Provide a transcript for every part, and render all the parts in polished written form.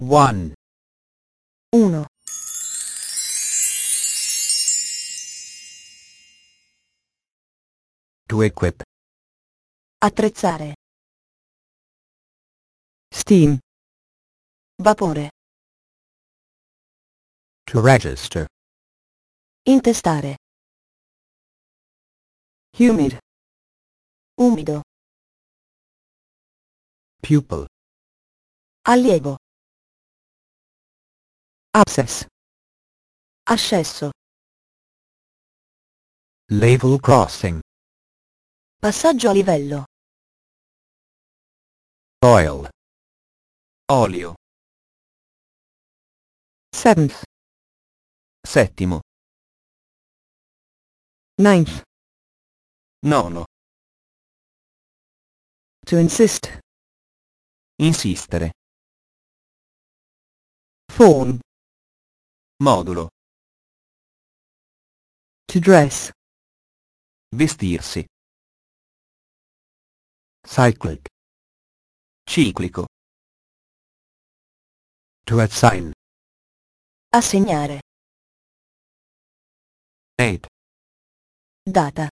1. 1. To equip. Attrezzare. Steam. Vapore. To register. Intestare. Humid. Umido. Pupil. Allievo. Abscess. Ascesso. Level crossing. Passaggio a livello. Oil. Olio. 7th. Settimo. 9th. Nono. To insist. Insistere. Form. Modulo. To dress. Vestirsi. Cyclic. Ciclico. To assign. Assegnare. 8. Data.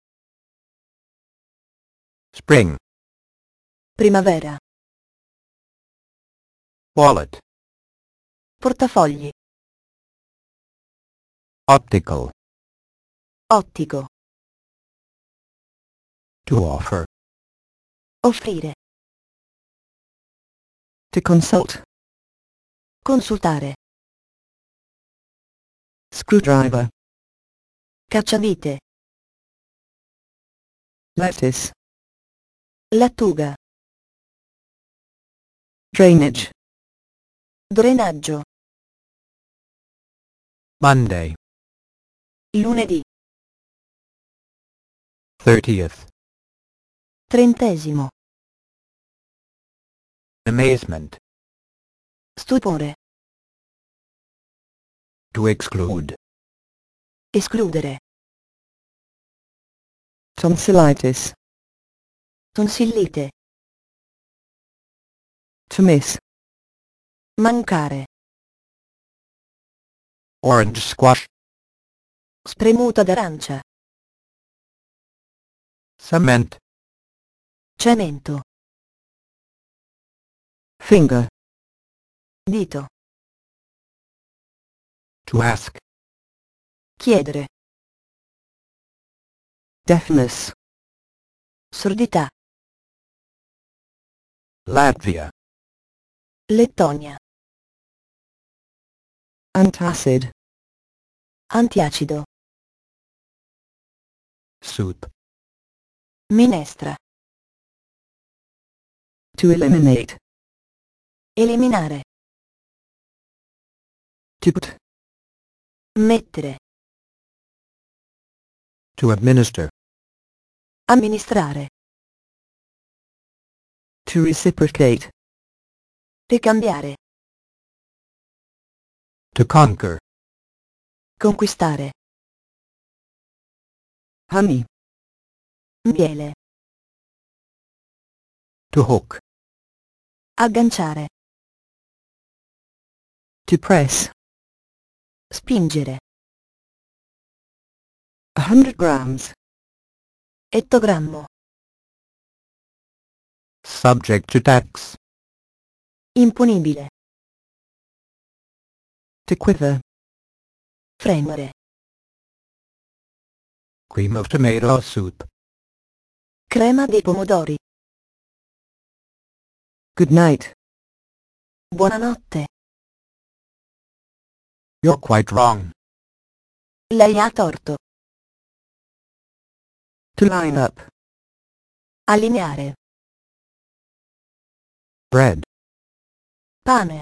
Spring. Primavera. Wallet. Portafogli. Optical. Ottico. To offer. Offrire. To consult. Consultare. Screwdriver. Cacciavite. Lettuce. Lattuga. Drainage. Drenaggio. Monday. Lunedì. 30th. 30°. Amazement. Stupore. To exclude. Escludere. Tonsillitis. Tonsillite. To miss. Mancare. Orange squash. Spremuta d'arancia. Cement. Cemento. Finger. Dito. To ask. Chiedere. Deafness. Sordità. Latvia. Lettonia. Antacid. Antiacido. Soup. Minestra. To eliminate. Eliminare. To put. Mettere. To administer. Amministrare. To reciprocate. Ricambiare. To conquer. Conquistare. Honey. Miele. To hook. Agganciare. To press. Spingere. 100 grams. Ettogrammo. Subject to tax. Imponibile. To quiver. Fremere. Cream of tomato soup. Crema dei pomodori. Good night. Buonanotte. You're quite wrong. Lei ha torto. To line up. Allineare. Bread. Pane.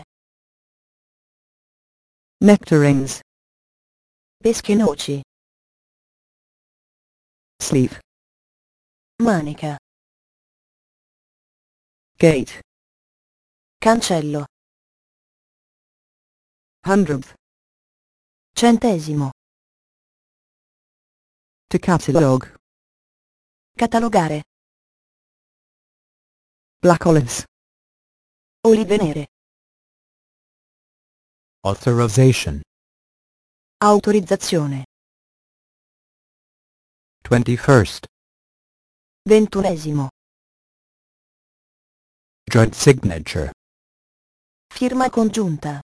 Nectarines. Pesche e noci. Sleeve. Manica. Gate. Cancello. 100th. Centesimo. To catalog. Catalogare. Black olives. Olive nere. Authorization. Autorizzazione. 21st. 21esimo. Joint signature. Firma congiunta.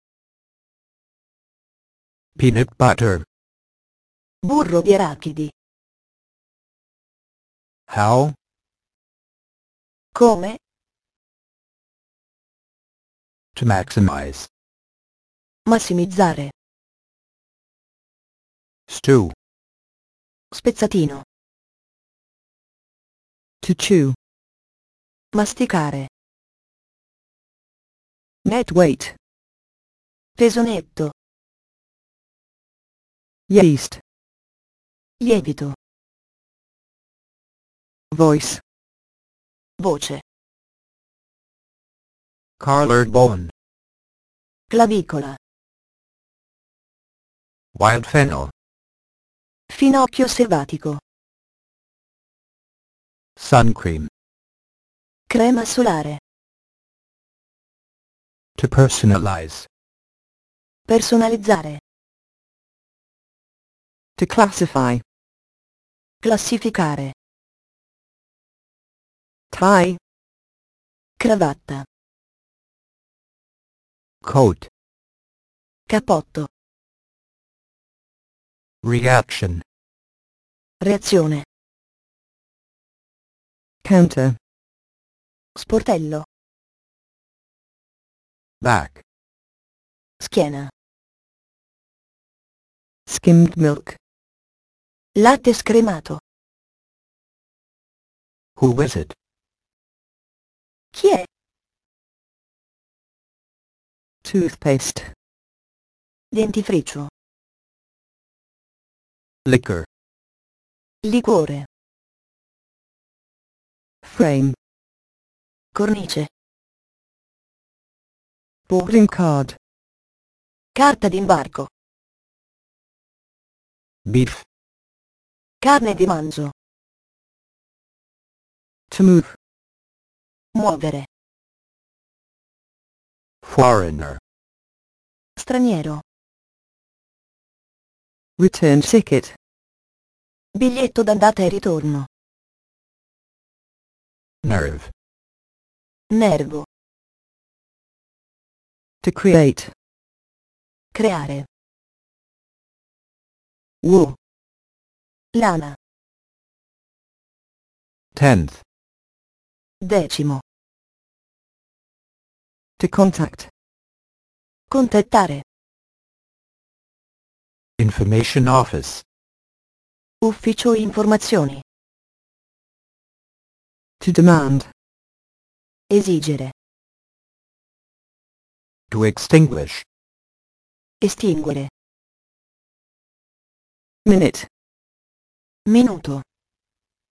Peanut butter. Burro di arachidi. How? Come? To maximize. Massimizzare. Stew. Spezzatino. To chew. Masticare. Net weight. Peso netto. Yeast. Lievito. Voice. Voce. Collarbone. Clavicola. Wild fennel. Finocchio selvatico. Sun cream. Crema solare. To personalize. Personalizzare. To classify. Classificare. Tie. Cravatta. Coat. Cappotto. Reaction. Reazione. Counter. Sportello. Back. Schiena. Skimmed milk. Latte scremato. Who is it? Chi è? Toothpaste. Dentifricio. Liquor. Liquore. Frame. Cornice. Boarding card. Carta d'imbarco. Beef. Carne di manzo. To move. Muovere. Foreigner. Straniero. Return ticket. Biglietto d'andata e ritorno. Nerve. Nervo. To create. Creare. Wool. Lana. 10th. Decimo. To contact. Contattare. Information office. Ufficio informazioni. To demand. Esigere. To extinguish. Estinguere. Minute. Minuto.